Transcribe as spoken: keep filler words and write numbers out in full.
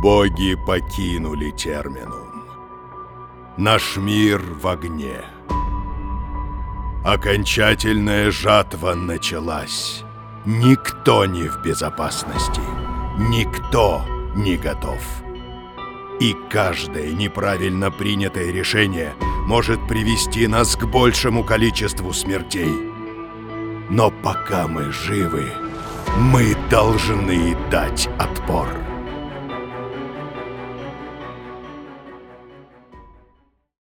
Боги покинули Терминум. Наш мир в огне. Окончательная жатва началась. Никто не в безопасности. Никто не готов. И каждое неправильно принятое решение может привести нас к большему количеству смертей. Но пока мы живы, мы должны дать отпор.